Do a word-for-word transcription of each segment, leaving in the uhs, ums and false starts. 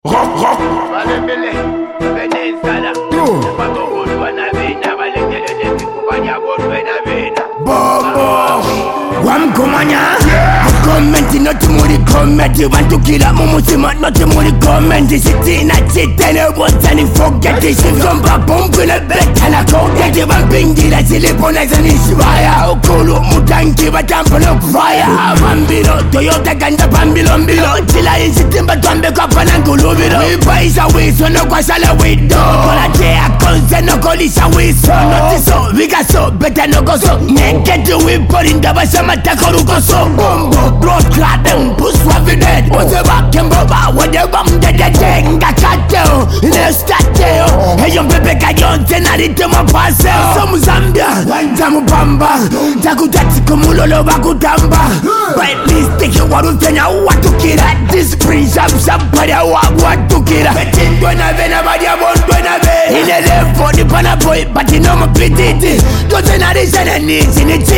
Rock, rock. Bobo, wam kumanya. Comment not muri comment. You want to kill a mumusima not muri comment. This is in a chit and a what and forget this. Some bump in a bed and a coat. Get you one ping did I see on as an Ishwaya. Okolo Mutanki, but I'm full of fire. Bambino, Toyota Ganda Bambilon below. Till I is sitting but on the cup and Angulo. We buy away so no Quasala window. Colate, a consent, no collis away so not so. We got so better no go so. Naked to we put in the Basamata Koruko so. Bombo, blood clad and push for the dead. What's the back and boba? What the bomb dead dead? Gakato, in a statue. Hey, your baby Kayon, Tenari to my parcel. Some Zambia, one time Bamba. Takutati Kumulo Bakutamba. By mistake, you want to tell you what to kill at this prince of somebody. What to kill at the tin when I ven about your one when I ven. In a left for the panaboy, but you know my pity. Doesn't have this and needs in it.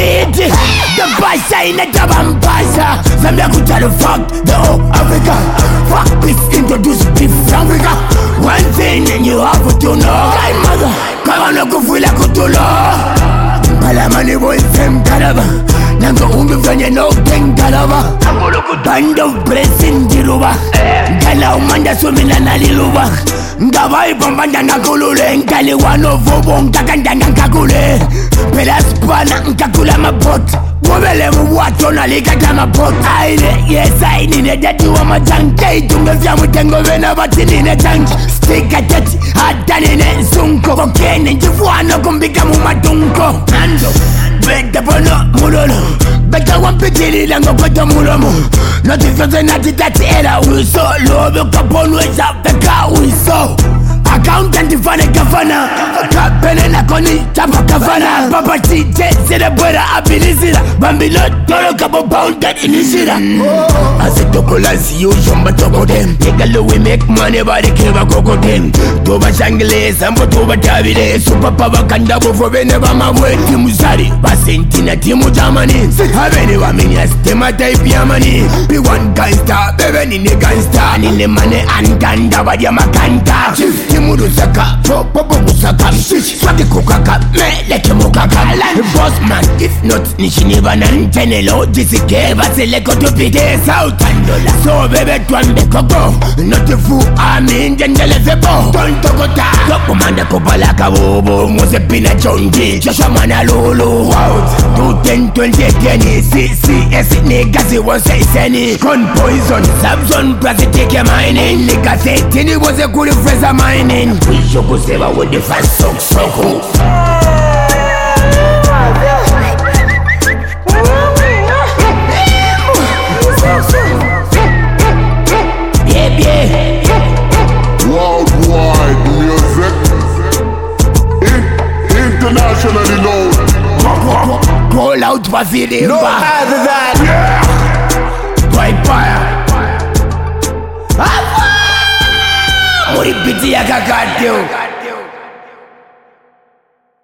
The Basa in the Tabampasa. Zambia could tell the fuck the whole Africa. Fuck this introduce peace Africa. One thing you have to know. My mother, come on, look for like a dollar. Palamani boy, fem Kalaba. Nango umbi fanya no ten Kalaba. Band of blessing Jiruba. Gala umanda sumina na liluba. Ngawai pambanda ngakulule. Nkali wano vobo nkakanda ngakule. Pelas pana nkakula mapot. Wobele mwato na lika kama pot. Aile, yes I nine dati wa majanke. Itunge vya mutengo vena bati nine tanki. Stick at it, hata nine nsunko. Kokene njifuano kumbika mumatunko. Ando, bete pono mulolo. Bete wampitili lango koto mulomo. Notifyoze nati tati era wiso. Lobe kaponu eza peka wiso. Accountant fane kafana. Kapene na koni chapa kafana. Papa chite sile bwera abilisira. Bambilo toro kabo bounded inisira. Ase toko lazi yo shomba toko dem. Yegalo we make money bari keva koko dem. Toba shangle sambo toba tabile. Super pava kanda bofo bene bama we. Timu zari basentina timu jamani. Haveni wa minyas tema type ya mani. Be one gangsta bebe nine gangsta. Nine mane antanda wadia makanta. Muru saka, popo musaka, swati kukaka, me leke mukaka. Boss man, if not nishiniba nantenelo, jisike vasileko tupide sautandola. So bebe tuambe koko, not a fool, amin jendele febo. Tonto kota, topo manda kopala kabobo, mose pina chonji, Joshua mana lolo. Two ten twenty twenty, C C S niggas it was a seni. Con poison, Samson plus take your mining. Niggas say tini was a good friend of mine. We should go save with the fast sock sock. Yeah, yeah. Worldwide music, In- internationally known. Call out for feeling. No other than yeah. White fire. Muri piti ya kakateo.